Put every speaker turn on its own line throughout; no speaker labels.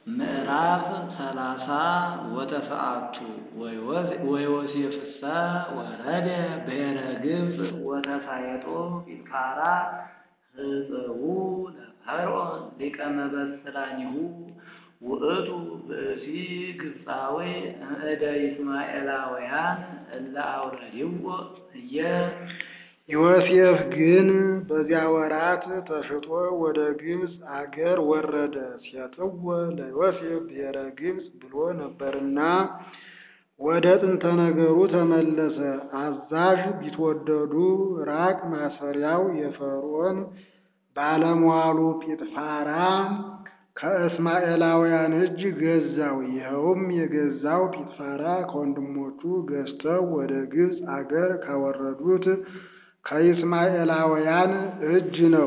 ምዕራፍ 30 ወተሰዓቱ ወዮሴፍሰ ወረደ ብሔረ ግብፅ ወተሳየጦ ጲጥፋራ ህጽቡ ለፈርዖን ሊቀ መበስላኒሁ ውእቱ ብእሲ ግብፃዊ እምእደ ይስማኤላውያን እለ አውረድዎ እየ።
ዮሴፍ ግን በዚያ ወራት ተሽጦ ወደ ግብፅ አገር ወረደ። ሴጥዎ ለዮሴፍ ብሔረ ግብፅ ብሎ ነበርና ወደ ጥንተ ነገሩ ተመለሰ። አዛዥ ቢትወደዱ ራቅ ማሰሪያው የፈርዖን ባለሟሉ ጲጥፋራ ከእስማኤላውያን እጅ ገዛው። ይኸውም የገዛው ጲጥፋራ ከወንድሞቹ ገዝተው ወደ ግብፅ አገር ካወረዱት ከይስማኤላውያን እጅ ነው።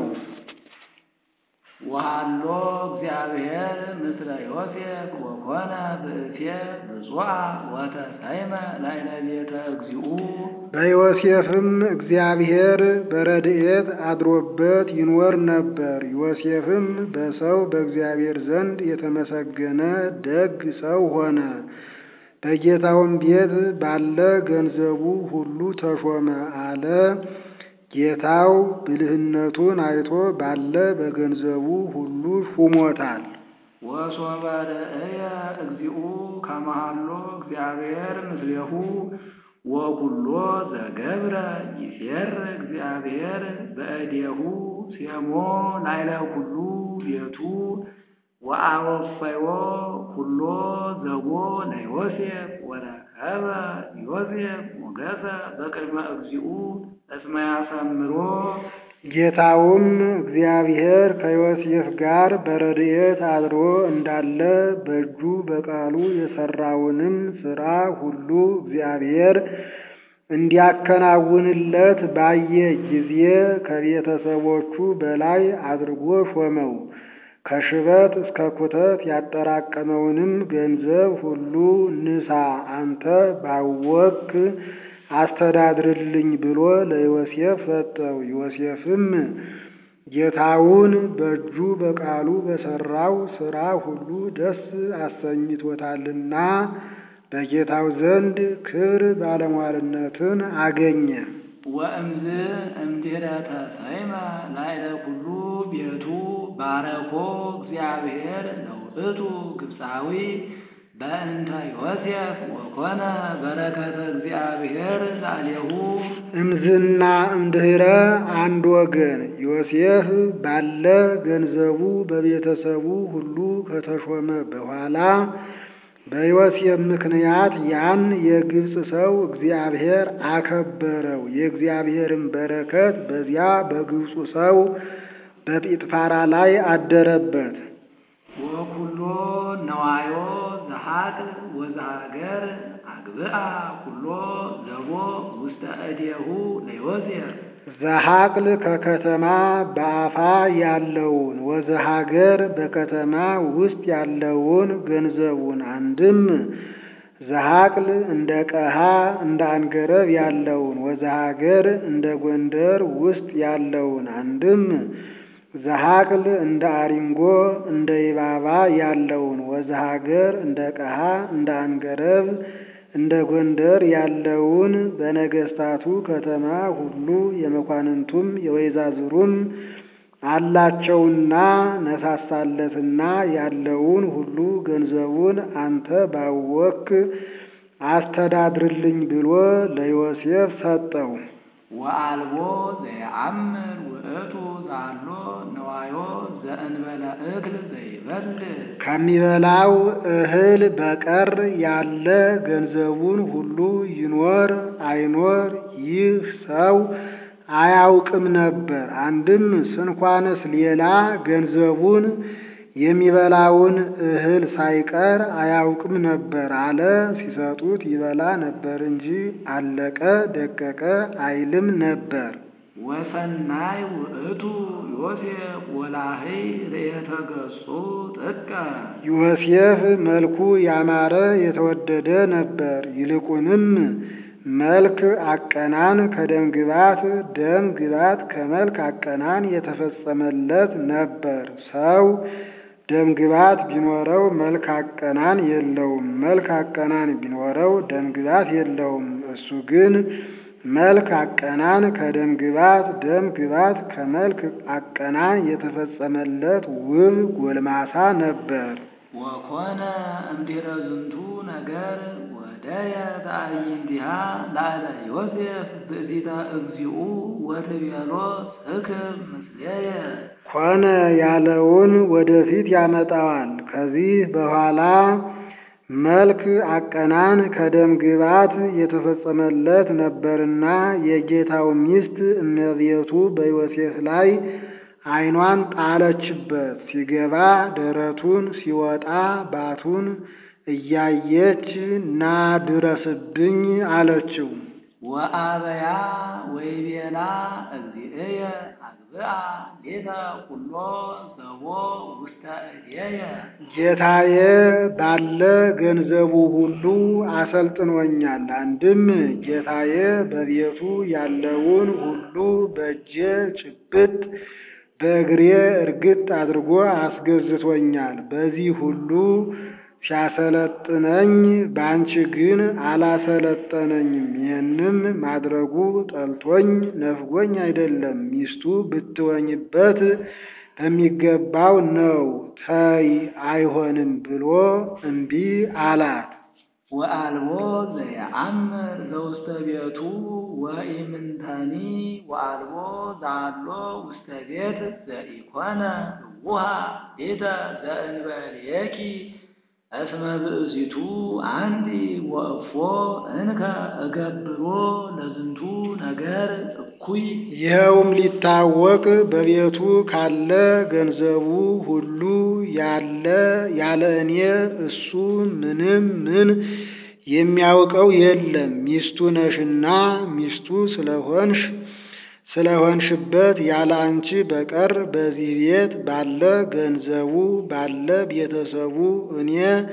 ወሃሎ እግዚአብሔር ምስለ ዮሴፍ ወኮነ ብእሴ ብፁዓ ወተሰይመ ላዕለ ቤተ እግዚኡ።
በዮሴፍም እግዚአብሔር በረድኤት አድሮበት ይኖር ነበር። ዮሴፍም በሰው በእግዚአብሔር ዘንድ የተመሰገነ ደግ ሰው ሆነ። በጌታውም ቤት ባለ ገንዘቡ ሁሉ ተሾመ አለ። ጌታው ብልህነቱን አይቶ ባለ በገንዘቡ ሁሉ ሹሞታል።
ወሶበ ርእየ እግዚኡ ከመሃሎ እግዚአብሔር ምስሌሁ ወኩሎ ዘገብረ ይሴር እግዚአብሔር በእዴሁ ሴሞ ላዕለ ኩሉ ቤቱ ወአወፈዮ ኩሎ ዘቦ ለዮሴፍ ወረከበ ዮሴፍ ሞገሰ በቅድመ እግዚኡ እስመ ያሰምሮ።
ጌታውም እግዚአብሔር ከዮሴፍ ጋር በረድኤት አድሮ እንዳለ በእጁ በቃሉ የሠራውንም ሥራ ሁሉ እግዚአብሔር እንዲያከናውንለት ባየ ጊዜ ከቤተሰቦቹ በላይ አድርጎ ሾመው። ከሽበት እስከ ኩተት ያጠራቀመውንም ገንዘብ ሁሉ ንሳ አንተ ባወክ አስተዳድርልኝ ብሎ ለዮሴፍ ሰጠው። ዮሴፍም ጌታውን በእጁ በቃሉ በሠራው ሥራ ሁሉ ደስ አሰኝቶታልና በጌታው ዘንድ ክብር ባለሟልነትን አገኘ።
ወእምዝ እምድኅረ ተሰይመ ላዕለ ኩሉ ቤቱ ባረኮ እግዚአብሔር ለውእቱ ግብፃዊ በእንተ ዮሴፍ ወኮነ በረከተ እግዚአብሔር ላዕሌሁ።
እምዝና እምድኅረ አንድ ወገን። ዮሴፍ ባለ ገንዘቡ በቤተሰቡ ሁሉ ከተሾመ በኋላ በዮሴፍ ምክንያት ያን የግብፅ ሰው እግዚአብሔር አከበረው። የእግዚአብሔርን በረከት በዚያ በግብፁ ሰው በጲጥፋራ ላይ አደረበት።
ወኩሎ ነዋዮ ዘሐቅል ወዘሀገር አግብአ ኩሎ ዘቦ ውስተ እዴሁ ለዮሴፍ።
ዘሐቅል ከከተማ በአፋ ያለውን ወዘሀገር በከተማ ውስጥ ያለውን ገንዘቡን። አንድም ዘሐቅል እንደ ቀሃ እንደ አንገረብ ያለውን ወዘሀገር እንደ ጎንደር ውስጥ ያለውን። አንድም ዘሐቅል እንደ አሪንጎ እንደ ይባባ ያለውን ወዘሀገር እንደ ቀሃ እንደ አንገረብ እንደ ጎንደር ያለውን በነገሥታቱ ከተማ ሁሉ የመኳንንቱም የወይዛዝሩም አላቸውና ነሳሳለትና ያለውን ሁሉ ገንዘቡን አንተ ባወክ አስተዳድርልኝ ብሎ ለዮሴፍ ሰጠው።
ወአልቦ ዘየአምር ውእቱ ዛሎ ነዋዮ ዘእንበለ እክል ዘይበል።
ከሚበላው እህል በቀር ያለ ገንዘቡን ሁሉ ይኖር አይኖር ይህ ሰው አያውቅም ነበር። አንድም ስንኳንስ ሌላ ገንዘቡን የሚበላውን እህል ሳይቀር አያውቅም ነበር አለ። ሲሰጡት ይበላ ነበር እንጂ አለቀ ደቀቀ አይልም ነበር።
ወሰናይ ውእቱ ዮሴፍ ወላህይ ርእየተ ገጹ ጥቀ።
ዮሴፍ መልኩ ያማረ የተወደደ ነበር። ይልቁንም መልክ አቀናን ከደም ግባት ደም ግባት ከመልክ አቀናን የተፈጸመለት ነበር። ሰው ደምግባት ቢኖረው መልክ አቀናን የለውም። መልክ አቀናን ቢኖረው ደምግባት የለውም። እሱ ግን መልክ አቀናን ከደምግባት ደምግባት ከመልክ አቀናን የተፈጸመለት ውብ ጎልማሳ ነበር።
ወኮነ እምድኅረ ዝንቱ ነገር ወደየ ተአይንቲሃ ላዕለ ዮሴፍ ብእሲተ እግዚኡ ወትቤሎ ስክብ ምስሌየ።
ኮነ ያለውን ወደፊት ያመጣዋል። ከዚህ በኋላ መልክ አቀናን ከደምግባት የተፈጸመለት ነበርና የጌታው ሚስት እመቤቱ በዮሴፍ ላይ ዓይኗን ጣለችበት። ሲገባ ደረቱን ሲወጣ ባቱን እያየች ና ድረስብኝ አለችው።
ወአበያ ወይቤላ እግዚእየ አግብአ ሌተ ኩሎ ዘቦ ውስተ እዴየ።
ጌታዬ ባለ ገንዘቡ ሁሉ አሰልጥኖኛል። አንድም ጌታዬ በቤቱ ያለውን ሁሉ በእጄ ጭብጥ በእግሬ እርግጥ አድርጎ አስገዝቶኛል። በዚህ ሁሉ ሲያሰለጥነኝ በአንቺ ግን አላሰለጠነኝም። ይህንም ማድረጉ ጠልቶኝ ነፍጎኝ አይደለም፣ ሚስቱ ብትወኝበት በሚገባው ነው። ተይ አይሆንም ብሎ እምቢ አላት።
ወአልቦ ዘየአምር ዘውስተ ቤቱ ወኢምንተኒ ወአልቦ ዛሎ ውስተ ቤት ዘኢኮነ እውሃ ቤተ ዘእንበሌኪ እስመ ብእሲቱ አንቲ ወእፎ እንከ እገብሮ ለዝንቱ ነገር እኩይ።
ይኸውም ሊታወቅ በቤቱ ካለ ገንዘቡ ሁሉ ያለ እኔ እሱ ምንም ምን የሚያውቀው የለም። ሚስቱ ነሽና ሚስቱ ስለሆንሽበት ያለ አንቺ በቀር በዚህ ቤት ባለ ገንዘቡ ባለ ቤተሰቡ እኔ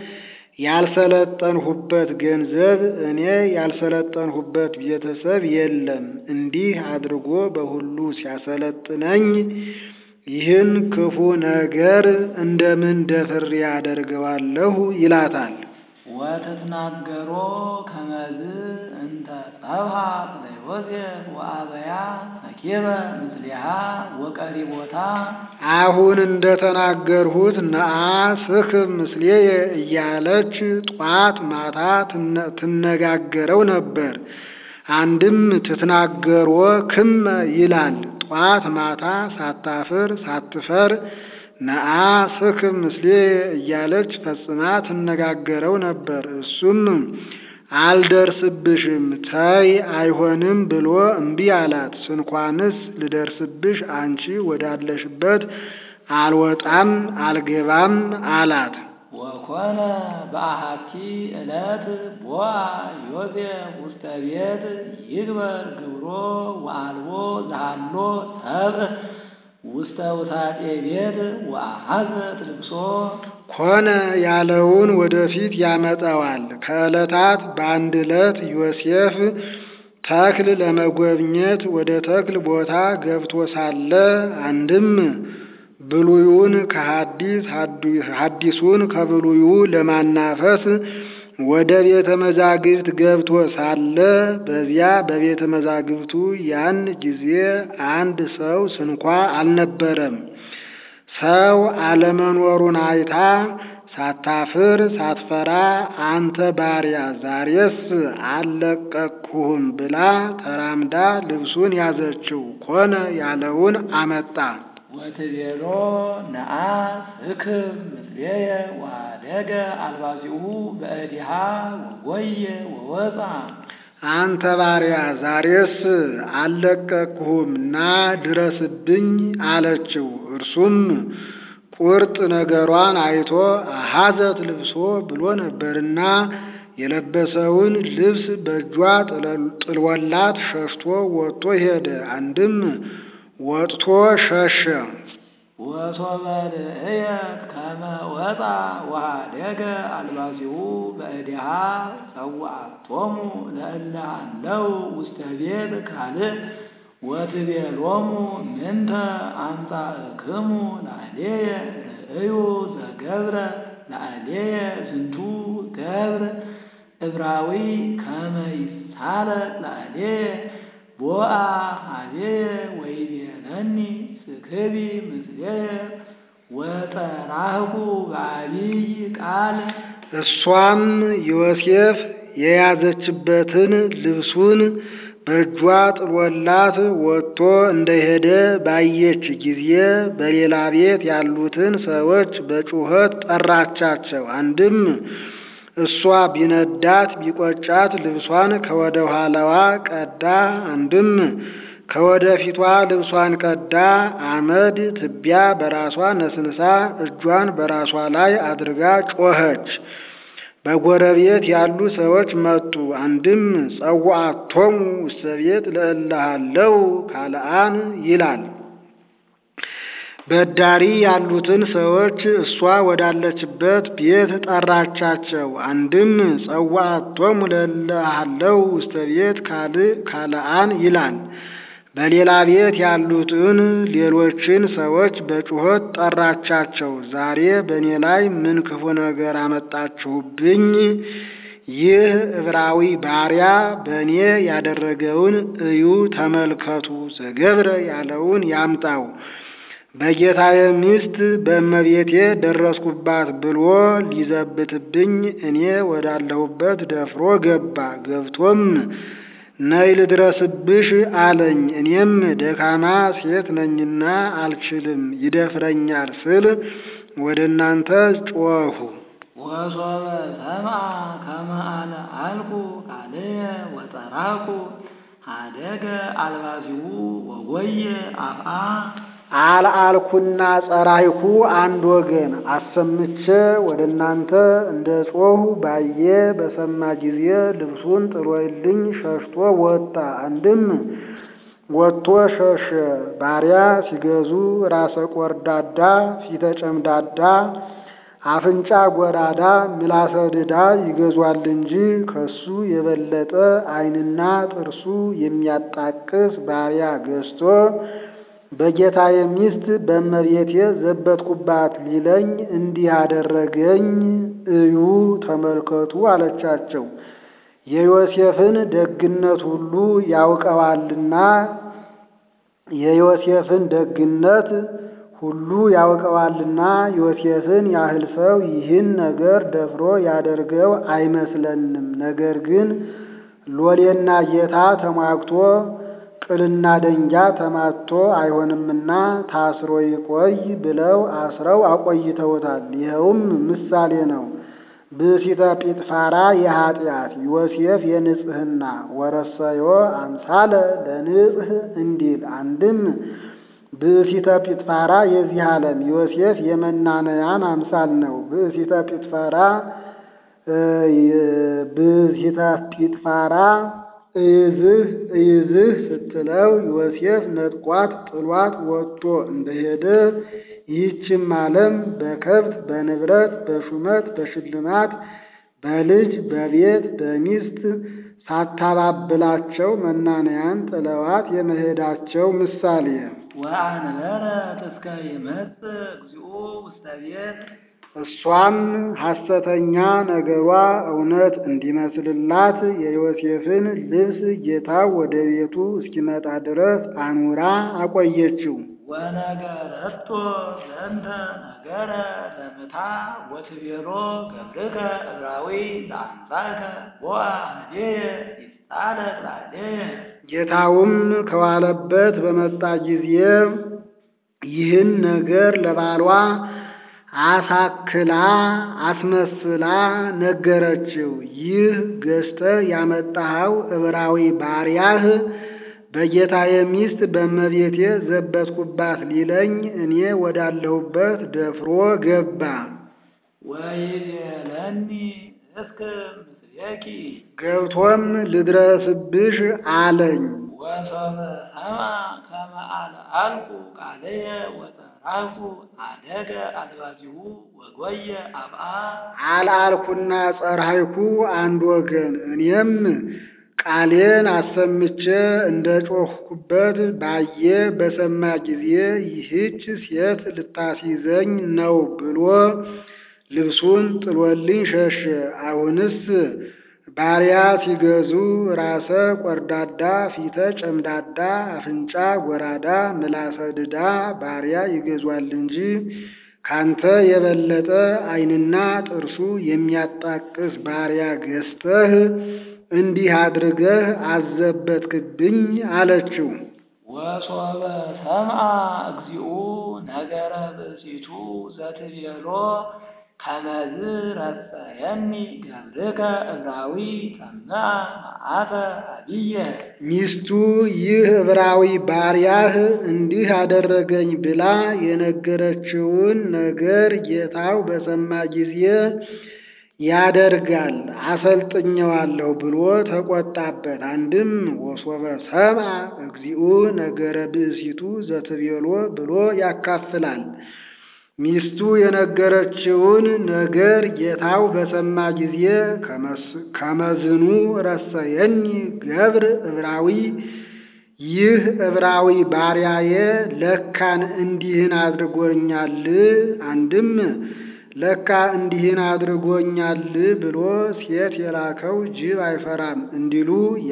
ያልሰለጠንሁበት ገንዘብ እኔ ያልሰለጠንሁበት ቤተሰብ የለም። እንዲህ አድርጎ በሁሉ ሲያሰለጥነኝ ይህን ክፉ ነገር እንደምን ደፍሬ አደርገዋለሁ ይላታል።
ወትትናገሮ ከመዝ እንተ ጸብሐት ለዮሴፍ ወአበያ ሰኪበ ምስሊሃ ወቀሪቦታ። አሁን
እንደተናገርሁት ነአ ስክብ ምስሌየ እያለች ጧት ማታ ትነጋገረው ነበር። አንድም ትትናገሮ ክመ ይላል። ጧት ማታ ሳታፍር ሳትፈር ነአ ስክብ ምስሌየ እያለች ፈጽማ ትነጋገረው ነበር። እሱም አልደርስብሽም ተይ አይሆንም ብሎ እምቢ አላት። ስንኳንስ ልደርስብሽ አንቺ ወዳለሽበት አልወጣም አልገባም አላት።
ወኮነ በአሐቲ ዕለት ቦአ ዮሴፍ ውስተ ቤት ይግበር ግብሮ ወአልቦ ዘሃሎ ሰብእ ውስተ ውሳጤ ቤት ወአሐዘት ልብሶ።
ኮነ ያለውን ወደፊት ያመጣዋል። ከዕለታት በአንድ ዕለት ዮሴፍ ተክል ለመጎብኘት ወደ ተክል ቦታ ገብቶ ሳለ አንድም ብሉዩን ከሐዲስ ሐዲሱን ከብሉዩ ለማናፈስ ወደ ቤተ መዛግብት ገብቶ ሳለ በዚያ በቤተ መዛግብቱ ያን ጊዜ አንድ ሰው ስንኳ አልነበረም። ሰው አለመኖሩን አይታ ሳታፍር ሳትፈራ አንተ ባሪያ ዛሬስ አልለቀቅሁም ብላ ተራምዳ ልብሱን ያዘችው። ኮነ ያለውን አመጣ።
ወትቤሎ ነአ ስክብ ምስሌየ ወአደገ አልባሲሁ በእዲሃ ወጎየ ወወፃ።
አንተ ባሪያ ዛሬስ አልለቀቅሁም ና ድረስብኝ አለችው። እርሱም ቁርጥ ነገሯን አይቶ አሐዘት ልብሶ ብሎ ነበርና የለበሰውን ልብስ በእጇ ጥልወላት ሸሽቶ ወጥቶ ሄደ። አንድም ወጥቶ ሸሸ።
ወሶበ ርእየት ከመ ወፃ ወአደገ አልባሲሁ በእዲሃ ጸውዐቶሙ ለእለ አለው ውስተ ቤት ካልእ ወትቤሎሙ ምንተ አምጻእክሙ ላዕሌየ ርእዩ ዘገብረ ላዕሌየ ዝንቱ ገብር ዕብራዊ ከመ ይሳለቅ ላዕሌየ ቦአ ኀቤየ ወይቤለኒ ስክቢ ምስሌየ ወጠራህኩ በዐቢይ ቃል።
እሷም ዮሴፍ የያዘችበትን ልብሱን በእጇ ጥሎላት ወጥቶ እንደሄደ ባየች ጊዜ በሌላ ቤት ያሉትን ሰዎች በጩኸት ጠራቻቸው። አንድም እሷ ቢነዳት ቢቆጫት ልብሷን ከወደ ኋላዋ ቀዳ፣ አንድም ከወደ ፊቷ ልብሷን ቀዳ አመድ ትቢያ በራሷ ነስንሳ እጇን በራሷ ላይ አድርጋ ጮኸች። በጎረቤት ያሉ ሰዎች መጡ። አንድም ጸውዐቶሙ ውስተ ቤት ለእለ ሀለው ካልአን ይላል። በዳሪ ያሉትን ሰዎች እሷ ወዳለችበት ቤት ጠራቻቸው። አንድም ጸውዐቶሙ ለእለ ሀለው ውስተ ቤት ካልአን ይላል። በሌላ ቤት ያሉትን ሌሎችን ሰዎች በጩኸት ጠራቻቸው። ዛሬ በእኔ ላይ ምን ክፉ ነገር አመጣችሁብኝ? ይህ ዕብራዊ ባሪያ በእኔ ያደረገውን እዩ ተመልከቱ። ዘገብረ ያለውን ያምጣው። በጌታዬ ሚስት በእመቤቴ ደረስኩባት ብሎ ሊዘብትብኝ እኔ ወዳለሁበት ደፍሮ ገባ። ገብቶም ነይ ልድረስብሽ አለኝ። እኔም ደካማ ሴት ነኝና አልችልም፣ ይደፍረኛል ስል ወደ እናንተ ጮኽሁ።
ወሶበ ሰምዐ ከመ አነ አልኩ ቃልየ ወጠራኩ ኀደገ አልባሲሁ ወጎየ አፍአ። አልአልኩና ጸራይኩ አንድ ወገን አሰምቼ ወደ እናንተ እንደ ጮኹ ባየ በሰማ ጊዜ ልብሱን ጥሎልኝ ሸሽቶ ወጣ። አንድም ወጥቶ ሸሸ። ባሪያ ሲገዙ ራሰ ቆርዳዳ፣ ፊተ ጨምዳዳ፣ አፍንጫ ጎራዳ፣ ምላሰ ድዳ ይገዟል እንጂ ከሱ የበለጠ ዓይንና ጥርሱ የሚያጣቅስ ባሪያ ገዝቶ በጌታዬ ሚስት በእመቤቴ ዘበትኩባት ሊለኝ እንዲህ አደረገኝ፣ እዩ ተመልከቱ አለቻቸው። የዮሴፍን ደግነት ሁሉ ያውቀዋልና ዮሴፍን ያህል ሰው ይህን ነገር ደፍሮ ያደርገው አይመስለንም። ነገር ግን ሎሌና ጌታ ተሟግቶ ቅልና ደንጃ ተማቶ አይሆንምና ታስሮ ይቆይ ብለው አስረው አቆይተውታል። ይኸውም ምሳሌ ነው። ብእሲተ ጲጥፋራ የኃጢአት ዮሴፍ የንጽሕና ወረሰዮ አምሳለ ለንጽሕ እንዲል። አንድም ብእሲተ ጲጥፋራ የዚህ ዓለም ዮሴፍ የመናንያን አምሳል ነው። ብእሲተ ጲጥፋራ እይዝህ ስትለው ዮሴፍ ነጥቋት ጥሏት ወጥቶ እንደሄደ ይህችም ዓለም በከብት በንብረት በሹመት በሽልማት በልጅ በቤት በሚስት ሳታባብላቸው መናንያን ጥለዋት የመሄዳቸው ምሳሌ። ወአንበረት እስከ ይመጽእ እግዚኦ ውስተ ቤት።
እሷም ሐሰተኛ ነገሯ እውነት እንዲመስልላት የዮሴፍን ልብስ ጌታው ወደ ቤቱ እስኪመጣ ድረስ አኑራ አቆየችው።
ወነገረቶ ዘንተ ነገረ ለምታ ወትቤሎ ገብርከ ዕብራዊ ዘአምሳልከ ቦአ ኀቤየ ይሳለቅ ላዕሌየ። ጌታውም ከዋለበት በመጣ ጊዜ ይህን ነገር ለባሏ አሳክላ አስመስላ ነገረችው። ይህ ገዝተህ ያመጣኸው ዕብራዊ ባሪያህ በጌታዬ ሚስት በእመቤቴ ዘበትኩባት ሊለኝ እኔ ወዳለሁበት ደፍሮ ገባ። ወይቤለኒ እስክ ምስሌኪ። ገብቶም ልድረስብሽ አለኝ። ወሶበ ሰምዐ ከመ አልአልኩ ቃልየ ወጠራኩ ኀደገ አልባሲሁ ወጎየ አፍአ። አልአልኩና ጸራይኩ አንድ ወገን እኔም
ቃሌን አሰምቼ እንደ ጮኽኩበት ባየ በሰማ ጊዜ ይህች ሴት ልታስይዘኝ ነው ብሎ ልብሱን ጥሎልኝ ሸሸ። አሁንስ ባሪያ ሲገዙ ራሰ ቆርዳዳ፣ ፊተ ጨምዳዳ፣ አፍንጫ ጎራዳ፣ ምላሰ ድዳ ባሪያ ይገዟል እንጂ ካንተ የበለጠ ዓይንና ጥርሱ የሚያጣቅስ ባሪያ ገዝተህ እንዲህ አድርገህ አዘበትክብኝ አለችው።
ወሶበ ሰምዐ እግዚኡ ነገረ ብእሲቱ ዘትቤሎ ከመዝ ረሰየኒ ገብርከ ዕብራዊ ሰምዐ መዓተ አብየ። ሚስቱ ይህ ዕብራዊ ባሪያህ እንዲህ አደረገኝ ብላ የነገረችውን ነገር ጌታው በሰማ ጊዜ ያደርጋል አሰልጥኜዋለሁ ብሎ ተቆጣበት። አንድም ወሶበ ሰምዐ እግዚኡ ነገረ ብእሲቱ ዘትቤሎ ብሎ ያካፍላል። ሚስቱ የነገረችውን ነገር ጌታው በሰማ ጊዜ ከመዝኑ ረሰየኒ ገብር ዕብራዊ፣ ይህ ዕብራዊ ባሪያዬ ለካን እንዲህን አድርጎኛል፣ አንድም ለካ እንዲህን አድርጎኛል ብሎ ሴት የላከው ጅብ አይፈራም እንዲሉ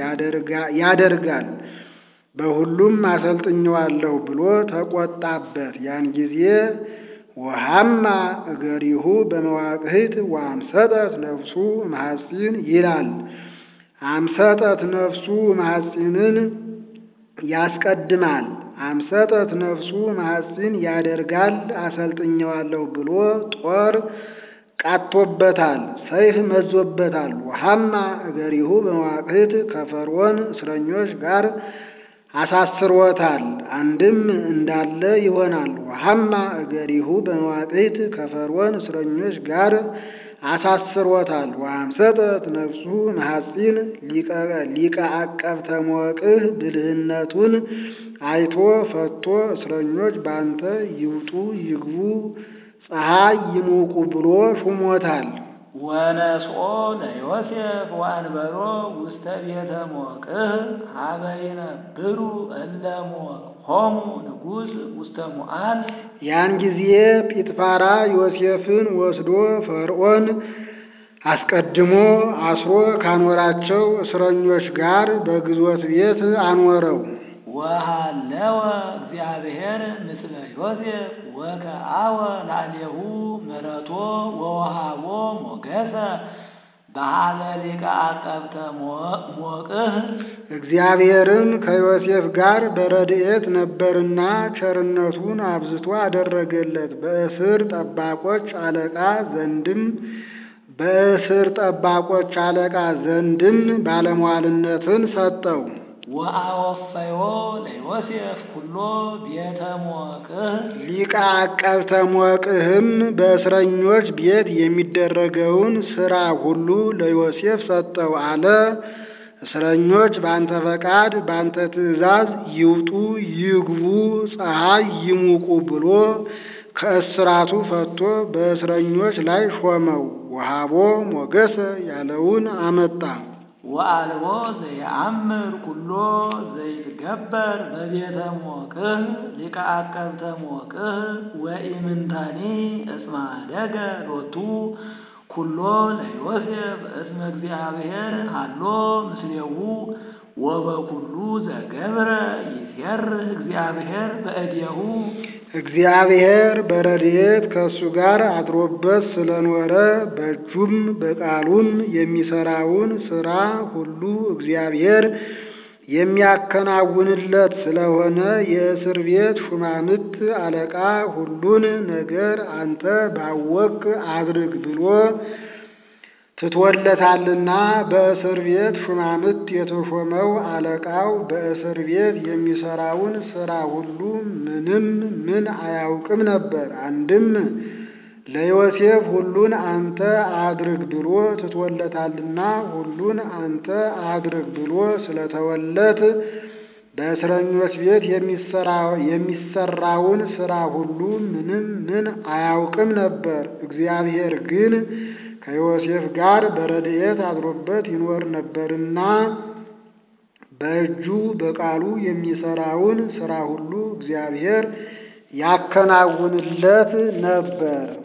ያደርጋል። በሁሉም አሰልጥኜዋለሁ ብሎ ተቆጣበት። ያን ጊዜ ወሐማ እገሪሁ በመዋቅህት ወአምሰጠት ነፍሱ እምሐጺን ይላል። አምሰጠት ነፍሱ እምሐጺንን ያስቀድማል። አምሰጠት ነፍሱ እምሐጺን ያደርጋል አሰልጥኜዋለሁ ብሎ ጦር ቃቶበታል፣ ሰይፍ መዞበታል። ወሐማ እገሪሁ በመዋቅህት ከፈርዖን እስረኞች ጋር አሳስሮታል። አንድም እንዳለ ይሆናል። ወሐማ እገሪሁ በመዋቅህት ከፈርዖን እስረኞች ጋር አሳስሮታል። ወአምሰጠት ነፍሱ እምሐጺን ሊቀ አቀብተ መወቅህ ብልህነቱን አይቶ ፈቶ እስረኞች ባንተ ይውጡ ይግቡ ፀሐይ ይሙቁ ብሎ ሹሞታል። ወነስኦ ለዮሴፍ ወአንበሮ ውስተ ቤተ መወቅህ ሀበ ይነብሩ እለ ሞቅሆሙ ንጉሥ ውስተ ሙዓል። ያን ጊዜ ጲጥፋራ ዮሴፍን ወስዶ ፈርዖን አስቀድሞ አስሮ ካኖራቸው እስረኞች ጋር በግዞት ቤት አኖረው። ወሃለወ እግዚአብሔር ምስለ ዮሴፍ ወከአወ ላዕሌሁ ምሕረቶ ወወሃቦ ሞገሰ በኀበ ሊቀ አቀብተ ሞቅህ። እግዚአብሔርም ከዮሴፍ ጋር በረድኤት ነበርና ቸርነቱን አብዝቶ አደረገለት። በእስር ጠባቆች አለቃ ዘንድም ባለሟልነትን ሰጠው። ወአወፈዮ ለዮሴፍ ኩሎ ቤተ መወቅህ። ሊቀ አቀብተ መወቅህም በእስረኞች ቤት የሚደረገውን ሥራ ሁሉ ለዮሴፍ ሰጠው አለ። እስረኞች ባንተ ፈቃድ ባንተ ትእዛዝ ይውጡ ይግቡ ፀሐይ ይሙቁ ብሎ ከእስራቱ ፈቶ በእስረኞች ላይ ሾመው። ወሃቦ ሞገሰ ያለውን አመጣ። ወአልቦ ዘየአምር ኩሎ ዘይትገበር በቤተ መወቅህ ሊቀ አቀብተ መወቅህ ወኢምንታኒ እስመ አደገ ሎቱ ኩሎ ለዮሴፍ እስመ እግዚአብሔር ሀሎ ምስሌሁ ወበኩሉ ዘገብረ ይሴርህ እግዚአብሔር በእዴሁ። እግዚአብሔር በረድኤት ከእሱ ጋር አድሮበት ስለኖረ በእጁም በቃሉም የሚሰራውን ሥራ ሁሉ እግዚአብሔር የሚያከናውንለት ስለሆነ የእስር ቤት ሹማምት አለቃ ሁሉን ነገር አንተ ባወቅህ አድርግ ብሎ ትቶለታልና። በእስር ቤት ሹማምት የተሾመው አለቃው በእስር ቤት የሚሰራውን ሥራ ሁሉ ምን አያውቅም ነበር። አንድም ለዮሴፍ ሁሉን አንተ አድርግ ብሎ ትቶለታልና ሁሉን አንተ አድርግ ብሎ ስለተወለት በእስረኞች ቤት የሚሰራውን ሥራ ሁሉ ምን አያውቅም ነበር። እግዚአብሔር ግን ከዮሴፍ ጋር በረድኤት አድሮበት ይኖር ነበርና በእጁ በቃሉ የሚሰራውን ሥራ ሁሉ እግዚአብሔር ያከናውንለት ነበር።